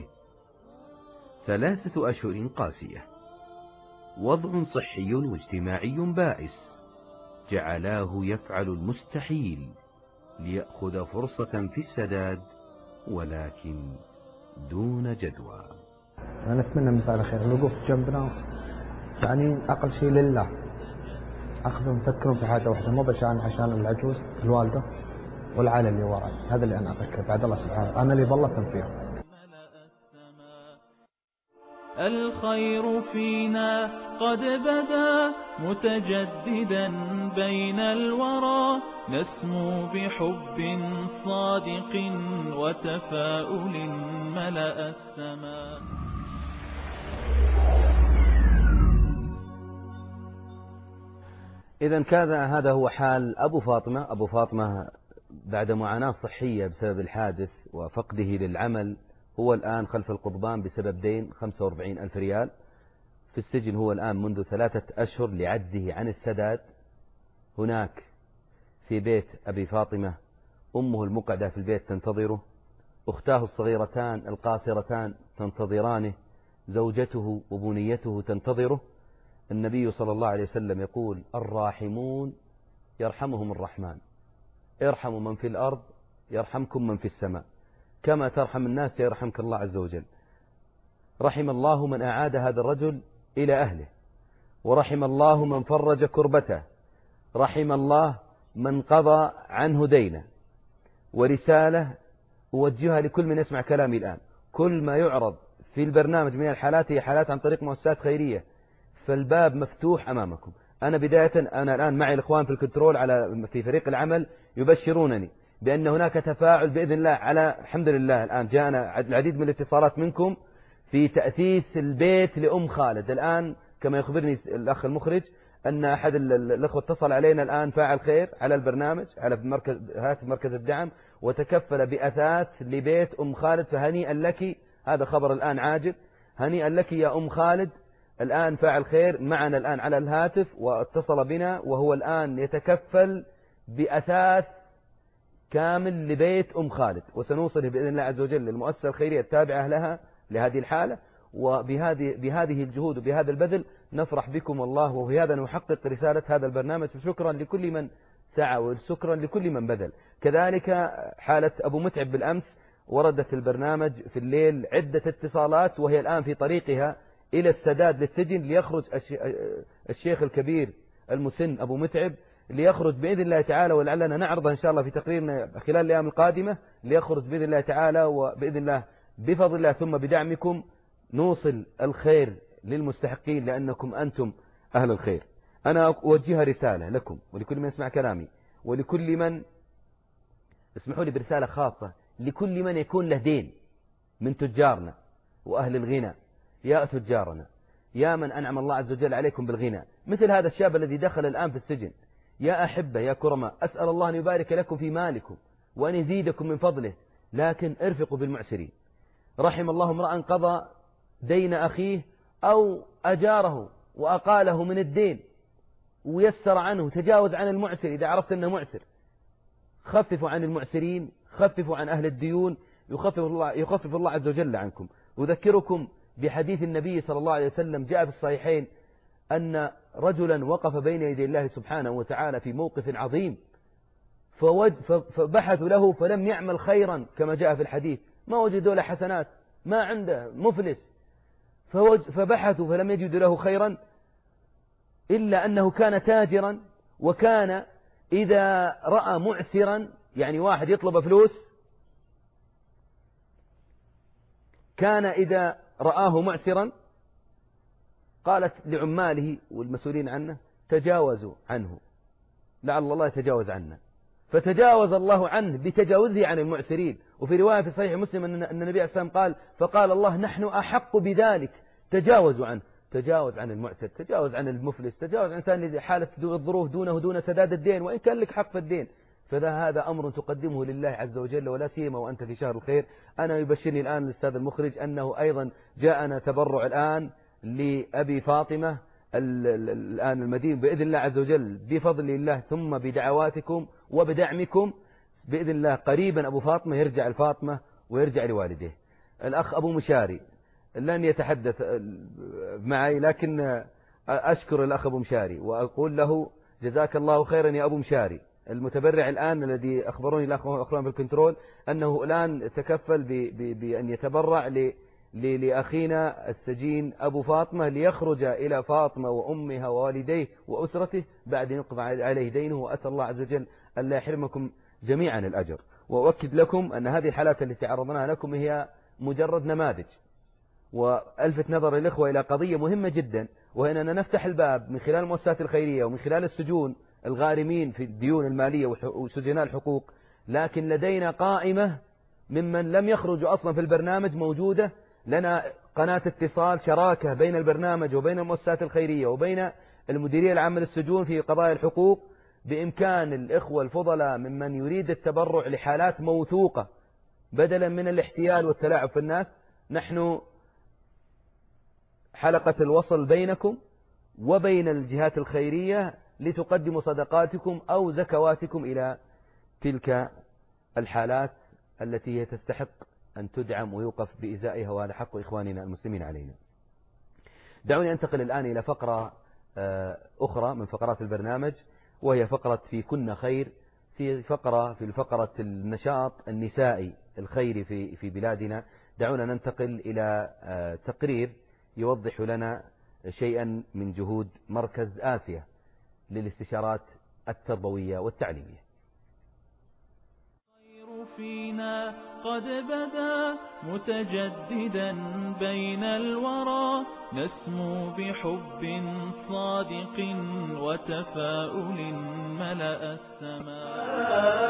3 أشهر قاسية، وضع صحي واجتماعي بائس جعلاه يفعل المستحيل ليأخذ فرصة في السداد، ولكن دون جدوى. أنا أتمنى من فعل خير الوقوف جنبنا، يعني أقل شيء لله، أخذهم يفكرون في حاجة واحدة، مو بس عشان العجوز الوالدة والعائلة اللي وراي. هذا اللي أنا أفكر بعد الله سبحانه، أنا اللي ظلتهم فيهم. الخير فينا قد بدا متجددا بين الورى، نسمو بحب صادق وتفاؤل ملأ السماء. إذا كان هذا هو حال أبو فاطمة. أبو فاطمة بعد معاناة صحية بسبب الحادث وفقده للعمل، هو الآن خلف القضبان بسبب دين 45,000 ريال. في السجن هو الآن منذ 3 أشهر لعجزه عن السداد. هناك في بيت أبي فاطمة أمه المقعدة في البيت تنتظره، أختاه الصغيرتان القاصرتان تنتظرانه، زوجته وبنيته تنتظره. النبي صلى الله عليه وسلم يقول: الراحمون يرحمهم الرحمن، ارحموا من في الأرض يرحمكم من في السماء، كما ترحم الناس يرحمك الله عز وجل. رحم الله من أعاد هذا الرجل إلى أهله، ورحم الله من فرج كربته، رحم الله من قضى عنه دينه. ورسالة أوجهها لكل من يسمع كلامي الآن: كل ما يعرض في البرنامج من الحالات هي حالات عن طريق مؤسسات خيرية، فالباب مفتوح أمامكم. أنا بداية أنا الآن معي الإخوان في الكنترول في فريق العمل يبشرونني بأن هناك تفاعل بإذن الله. على الحمد لله الآن جاءنا العديد من الاتصالات منكم في تأسيس البيت لأم خالد. الآن كما يخبرني الأخ المخرج أن أحد الأخوة اتصل علينا الآن فاعل خير على البرنامج على مركز الدعم، وتكفل بأثاث لبيت أم خالد، فهنيئا لك. هذا خبر الآن عاجل، هنيئا لك يا أم خالد. الآن فاعل خير معنا الآن على الهاتف واتصل بنا، وهو الآن يتكفل بأثاث كامل لبيت أم خالد، وسنوصله بإذن الله عز وجل للمؤسسة الخيرية التابعة لها لهذه الحالة. وبهذه الجهود وبهذا البذل نفرح بكم والله، وبهذا نحقق رسالة هذا البرنامج. شكرا لكل من سعى وشكرا لكل من بذل. كذلك حالة أبو متعب بالأمس وردت البرنامج في الليل عدة اتصالات، وهي الآن في طريقها إلى السداد للسجن ليخرج الشيخ الكبير المسن أبو متعب، ليخرج بإذن الله تعالى، ولعلنا نعرضه إن شاء الله في تقريرنا خلال الأيام القادمة، ليخرج بإذن الله تعالى، وبإذن الله بفضل الله ثم بدعمكم نوصل الخير للمستحقين، لأنكم أنتم أهل الخير. أنا أوجه رسالة لكم ولكل من يسمع كلامي، ولكل من اسمحوا لي برسالة خاصة لكل من يكون له دين من تجارنا وأهل الغنى. يا تجارنا، يا من أنعم الله عز وجل عليكم بالغنى، مثل هذا الشاب الذي دخل الآن في السجن، يا أحبة يا كرماء، أسأل الله أن يبارك لكم في مالكم وأن يزيدكم من فضله، لكن ارفقوا بالمعسرين. رحم الله امرأ قضى دين أخيه أو أجاره وأقاله من الدين ويسر عنه، تجاوز عن المعسر. إذا عرفت أنه معسر خففوا عن المعسرين، خففوا عن أهل الديون، يخفف الله عز وجل عنكم. أذكركم بحديث النبي صلى الله عليه وسلم جاء في الصحيحين أن رجلا وقف بين يدي الله سبحانه وتعالى في موقف عظيم، فبحثوا له فلم يعمل خيرا كما جاء في الحديث، ما وجدوا له حسنات، ما عنده، مفلس. فبحثوا فلم يجدوا له خيرا إلا أنه كان تاجرا، وكان إذا رأى معسرا، يعني واحد يطلب فلوس، كان إذا رآه معسرا قالت لعماله والمسؤولين عنه: تجاوزوا عنه لعل الله يتجاوز عنا. فتجاوز الله عنه بتجاوزه عن المعسرين. وفي رواية في صحيح مسلم أن النبي عليه الصلاة والسلام قال: فقال الله: نحن أحق بذلك، تجاوزوا عنه. تجاوز عن المعسر، تجاوز عن المفلس، تجاوز عن إنسان اللي حالة الظروف دونه دون سداد الدين وإن كان لك حق في الدين، هذا أمر تقدمه لله عز وجل، ولا سيما وأنت في شهر الخير. أنا يبشرني الآن الأستاذ المخرج أنه أيضا جاءنا تبرع الآن لأبي فاطمة الآن المدين بإذن الله عز وجل، بفضل الله ثم بدعواتكم وبدعمكم بإذن الله قريبا أبو فاطمة يرجع الفاطمة ويرجع لوالديه. الأخ أبو مشاري لن يتحدث معي، لكن أشكر الأخ أبو مشاري وأقول له جزاك الله خيرا يا أبو مشاري. المتبرع الآن الذي أخبروني الأخوان في الكنترول أنه الآن تكفل بأن يتبرع لأخينا السجين أبو فاطمة ليخرج إلى فاطمة وأمها ووالديه وأسرته بعد ينقض عليه دينه، وأسأل الله عز وجل أن لا يحرمكم جميعا الأجر. وأؤكد لكم أن هذه الحالات التي عرضناها لكم هي مجرد نماذج، وألفت نظر الإخوة إلى قضية مهمة جدا، وهي أننا نفتح الباب من خلال المؤسسات الخيرية ومن خلال السجون الغارمين في الديون المالية وسجناء الحقوق، لكن لدينا قائمة ممن لم يخرجوا أصلا في البرنامج موجودة. لنا قناة اتصال شراكة بين البرنامج وبين المؤسسات الخيرية وبين المديرية العامة للسجون في قضايا الحقوق، بإمكان الإخوة الفضلاء ممن يريد التبرع لحالات موثوقة بدلا من الاحتيال والتلاعب في الناس. نحن حلقة الوصل بينكم وبين الجهات الخيرية لتقدموا صدقاتكم أو زكواتكم إلى تلك الحالات التي هي تستحق أن تدعم ويوقف بإزائها، وهذا حق إخواننا المسلمين علينا. دعوني أنتقل الآن إلى فقرة أخرى من فقرات البرنامج، وهي فقرة في كنا خير، في الفقرة النشاط النسائي الخيري في بلادنا. دعونا ننتقل إلى تقرير يوضح لنا شيئا من جهود مركز آسيا للاستشارات التربوية والتعليمية. الخير فينا قد بدا متجددا بين الورى، نسمو بحب صادق وتفاؤل ملأ السماء.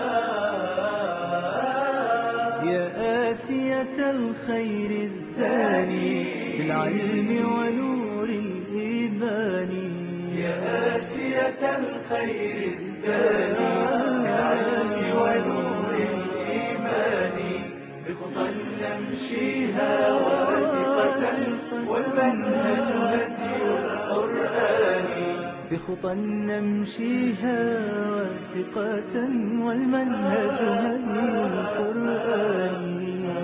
يا آسية الخير الزاني بالعلم ونور الإيمان، يا آسية الخير الزاني بالعلم ونور الإيمان، بخطى نمشيها واثقة والمنهج هدي القرآن، بخطى نمشيها واثقة والمنهج هدي القرآن.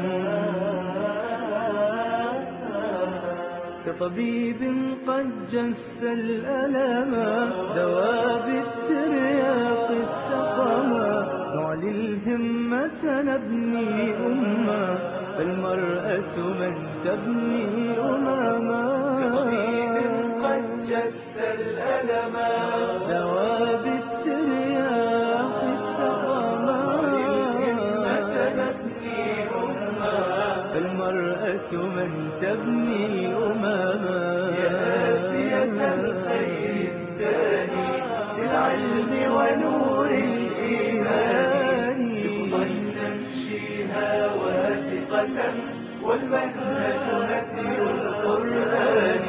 كطبيب قد جس الألم دوا بالترياق السقما، نعلي الهمة نبني أمة، فالمرأة من تبني أماما. كطبيب قد جس الألم دوا بالترياق السقما، نعلي الهمة نبني أمة، فالمرأة من تبني أماما. يا آسية الخير الثاني بالعلم ونور الإيمان، بخطى نمشيها واثقة والمنهج هدي القرآن.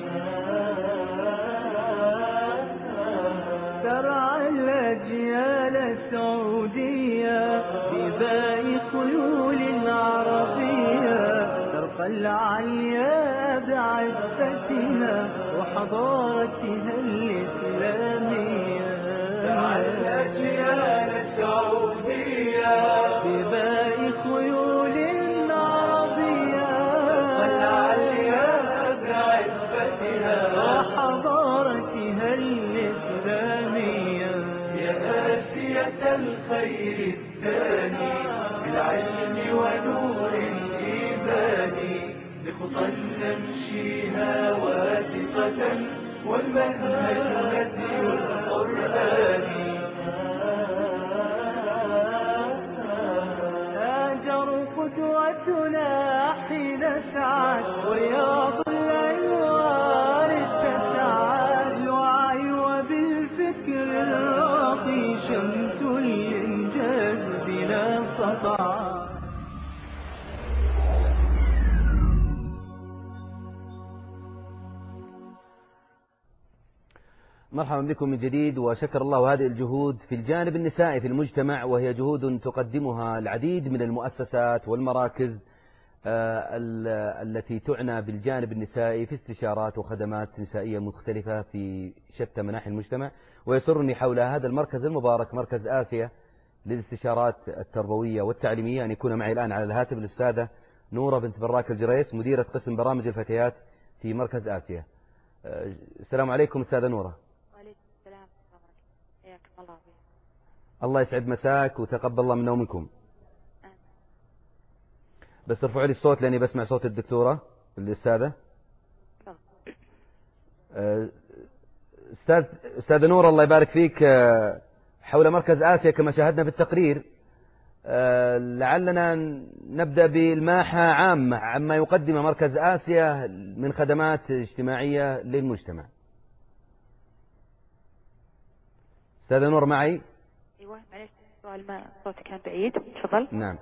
ترعى الأجيال السعودية بباء خيول عربية، ترقى العليا بعفتها وحضارتها الإسلامية. ترعى الأجيال السعودية بباء خيول عربية، ترقى العليا بعفتها وحضارتها الإسلامية. يا آسية الخير الثاني بالعلم ونور الإيمان، بخطى نمشيها واثقة والمنهج هدي القرآن. هاجر قدوتنا حين سعت وياض الأنوار اتسعت، الوعي وبالفكر الراقي شمس الإنجاز بلا سطع. مرحبا بكم من جديد، وشكر الله هذه الجهود في الجانب النسائي في المجتمع، وهي جهود تقدمها العديد من المؤسسات والمراكز التي تعنى بالجانب النسائي في استشارات وخدمات نسائية مختلفة في شتى مناحي المجتمع. ويسرني حول هذا المركز المبارك، مركز آسيا للاستشارات التربوية والتعليمية، أن يكون معي الآن على الهاتف الأستاذة نورة بنت براك الجريس، مديرة قسم برامج الفتيات في مركز آسيا. السلام عليكم أستاذة نورة. وعليكم السلام. حياكم الله. الله يسعد مساك وتقبل الله منا ومنكم. بس ارفعوا لي الصوت لاني بسمع صوت الدكتورة الأستاذة. أستاذة نورة الله يبارك فيك، حول مركز آسيا كما شاهدنا في التقرير، لعلنا نبدأ بالماحة عامة عما يقدم مركز آسيا من خدمات اجتماعية للمجتمع. أستاذة نور معي؟ أيوة معلش سؤال ما صوتي كان بعيد، تفضل. نعم.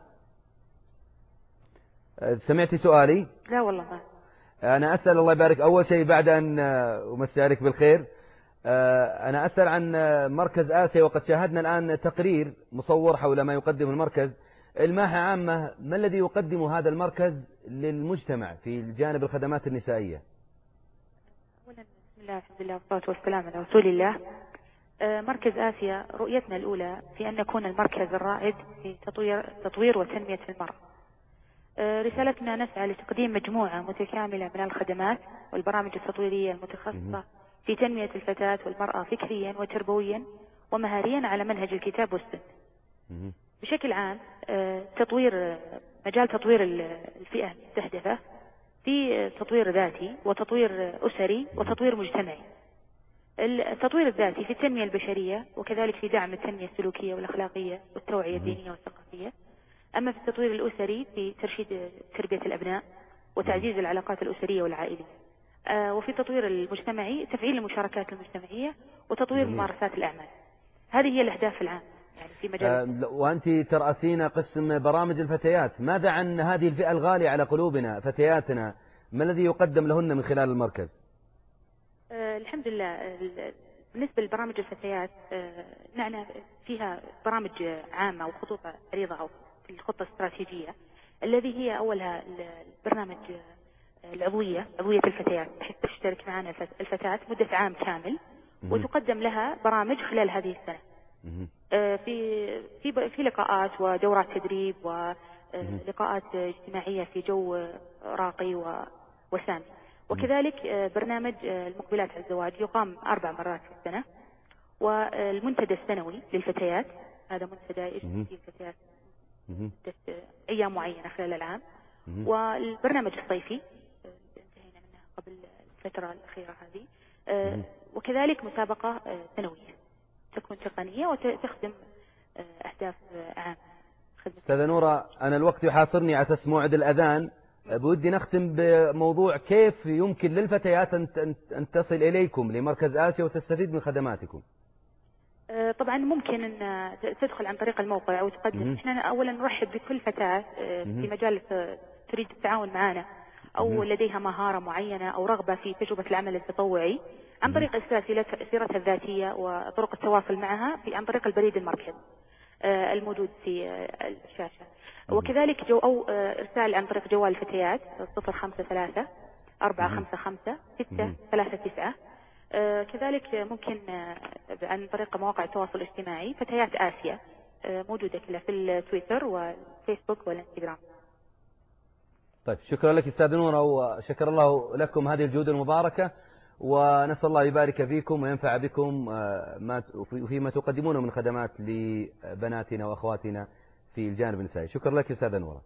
سمعتي سؤالي؟ لا والله ما. أنا أسأل الله يبارك أول شيء بعد أن أمسي عليك بالخير، أنا أسأل عن مركز آسيا، وقد شاهدنا الآن تقرير مصور حول ما يقدم المركز. الماحة عامة، ما الذي يقدم هذا المركز للمجتمع في الجانب الخدمات النسائية؟ أولا بسم الله الحمد لله والصلاة والسلام على رسول الله. مركز آسيا رؤيتنا الأولى في أن نكون المركز الرائد في تطوير وتنمية المرأة. رسالتنا نسعى لتقديم مجموعة متكاملة من الخدمات والبرامج التطويرية المتخصصة في تنمية الفتاة والمرأة فكريا وتربويا ومهاريا على منهج الكتاب والسنة. بشكل عام مجال تطوير الفئة المستهدفة في تطوير ذاتي وتطوير أسري وتطوير مجتمعي. التطوير الذاتي في التنمية البشرية، وكذلك في دعم التنمية السلوكية والأخلاقية والتوعية الدينية والثقافية. أما في التطوير الأسري في ترشيد تربية الأبناء وتعزيز العلاقات الأسرية والعائلية. وفي التطوير المجتمعي تفعيل المشاركات المجتمعية وتطوير ممارسات الأعمال. هذه هي الأهداف العامة يعني في مجال. وأنت ترأسين قسم برامج الفتيات، ماذا عن هذه الفئة الغالية على قلوبنا فتياتنا؟ ما الذي يقدم لهن من خلال المركز؟ الحمد لله بالنسبة لبرامج الفتيات نعنى فيها برامج عامة وخطوط عريضة أو في الخطة الاستراتيجية، الذي هي أولها البرنامج عضوية الفتيات، بحيث تشترك معنا الفتاة مدة عام كامل وتقدم لها برامج خلال هذه السنة. في لقاءات ودورات تدريب ولقاءات اجتماعية في جو راقي وسامي. وكذلك برنامج المقبلات على الزواج يقام 4 مرات في السنة. والمنتدى السنوي للفتيات، هذا منتدى يجمع فيه الفتيات أيام معينة خلال العام. والبرنامج الصيفي انتهينا منه قبل الفترة الأخيرة هذه. وكذلك مسابقة سنوية تكون تقنية وتخدم أهداف عامة. أستاذة نورة، أنا الوقت يحاصرني على أساس موعد الأذان، بودي نختم بموضوع كيف يمكن للفتيات أن تصل إليكم لمركز آسيا وتستفيد من خدماتكم. طبعا ممكن أن تدخل عن طريق الموقع وتقدم. احنا أولا نرحب بكل فتاة في مجال تريد التعاون معنا أو لديها مهارة معينة أو رغبة في تجربة العمل التطوعي عن طريق إرسال سيرتها الذاتية وطرق التواصل معها عن طريق البريد المركز الموجود في الشاشة. وكذلك أو إرسال عن طريق جوال الفتيات 053 455 639. كذلك ممكن عن طريق مواقع التواصل الاجتماعي فتيات آسيا موجودة كلها في التويتر والفيسبوك والانستغرام. طيب شكرا لك أستاذ نورة، وشكر الله لكم هذه الجهود المباركة، ونسأل الله يبارك فيكم وينفع بكم فيما تقدمونه من خدمات لبناتنا وأخواتنا في الجانب النسائي. شكرا لك أستاذ نورة.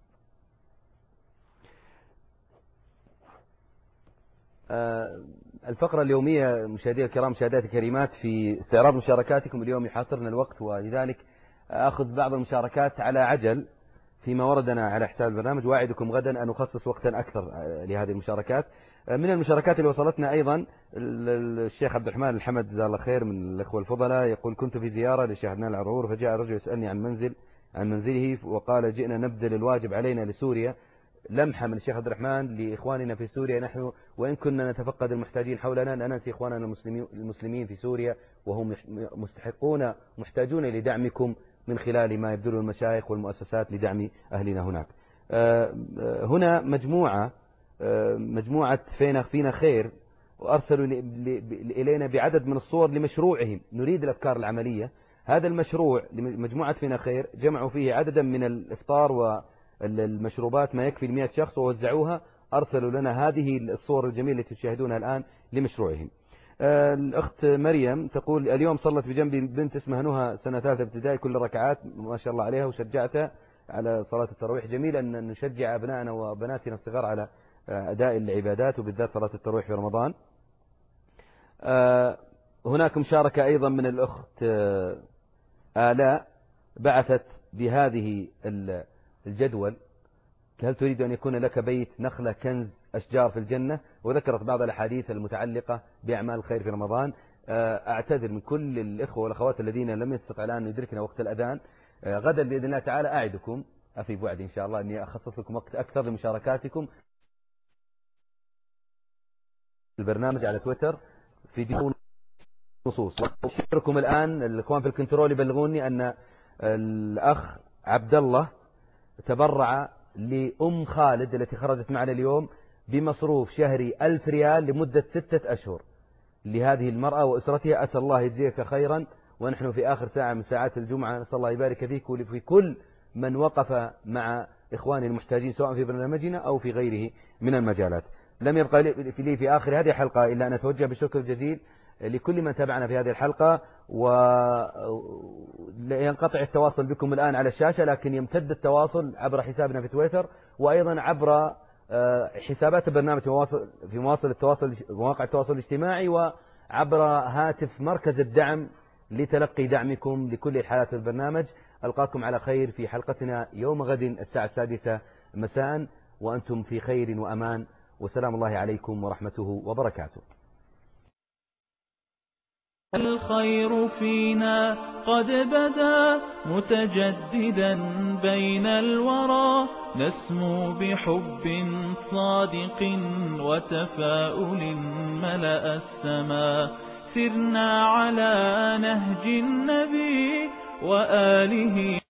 الفقرة اليومية مشاهدي الكرام مشاهداتي الكريمات في استعراض مشاركاتكم. اليوم يحاصرنا الوقت، ولذلك أخذ بعض المشاركات على عجل فيما وردنا على حساب البرنامج. واعدكم غدا أن نخصص وقتا أكثر لهذه المشاركات. من المشاركات اللي وصلتنا أيضا الشيخ عبد الرحمن الحمد جزاه الله خير من الأخوة الفضلاء، يقول: كنت في زيارة للشيخ عدنان العرور، فجاء رجل يسألني عن منزله، وقال: جئنا نبذل الواجب علينا لسوريا لمحة من الشيخ عبد الرحمن لإخواننا في سوريا. نحن وإن كنا نتفقد المحتاجين حولنا لا ننسى إخواننا المسلمين في سوريا، وهم مستحقون محتاجون لدعمكم من خلال ما يبذله المشايخ والمؤسسات لدعم أهلنا هناك. هنا مجموعة فينا خير وأرسلوا إلينا بعدد من الصور لمشروعهم. نريد الأفكار العملية. هذا المشروع لمجموعة فينا خير جمعوا فيه عددا من الإفطار والمشروبات ما يكفي 100 شخص ووزعوها. أرسلوا لنا هذه الصور الجميلة التي تشاهدونها الآن لمشروعهم. الأخت مريم تقول اليوم صلت بجنبي بنت اسمها نهى سنة 3 ابتدائي كل ركعات ما شاء الله عليها وشجعتها على صلاة التراويح. جميل أن نشجع أبنائنا وبناتنا الصغار على أداء العبادات وبالذات صلاة التراويح في رمضان. هناك مشاركة أيضا من الأخت آلاء بعثت بهذه الجدول. هل تريد أن يكون لك بيت نخلة كنز أشجار في الجنة؟ وذكرت بعض الأحاديث المتعلقة بأعمال الخير في رمضان. أعتذر من كل الإخوة والأخوات الذين لم يستطع الآن أن يدركنا وقت الأذان. غدا بإذن الله تعالى أعدكم أفي بوعد إن شاء الله أني أخصص لكم وقت أكثر لمشاركاتكم البرنامج على تويتر في دون نصوص. أشكركم الآن الإخوان في الكنترول يبلغوني أن الأخ عبد الله تبرع لأم خالد التي خرجت معنا اليوم بمصروف شهري 1000 ريال لمدة 6 أشهر لهذه المرأة وأسرتها. أسأل الله يجزيك خيرا، ونحن في آخر ساعة من ساعات الجمعة نسأل الله يبارك فيك وفي كل من وقف مع إخواني المحتاجين سواء في برنامجنا أو في غيره من المجالات. لم يبقى لي في آخر هذه الحلقة إلا أن أتوجه بالشكر الجزيل لكل من تابعنا في هذه الحلقة، وينقطع التواصل بكم الآن على الشاشة لكن يمتد التواصل عبر حسابنا في تويتر وأيضا عبر حسابات البرنامج في مواقع التواصل الاجتماعي وعبر هاتف مركز الدعم لتلقي دعمكم لكل الحالات البرنامج. ألقاكم على خير في حلقتنا يوم غد الساعة 6 مساء وأنتم في خير وأمان، وسلام الله عليكم ورحمته وبركاته. الخير فينا قد بدا متجددا بين الورى، نسمو بحب صادق وتفاؤل ملأ السماء، سرنا على نهج النبي وآله.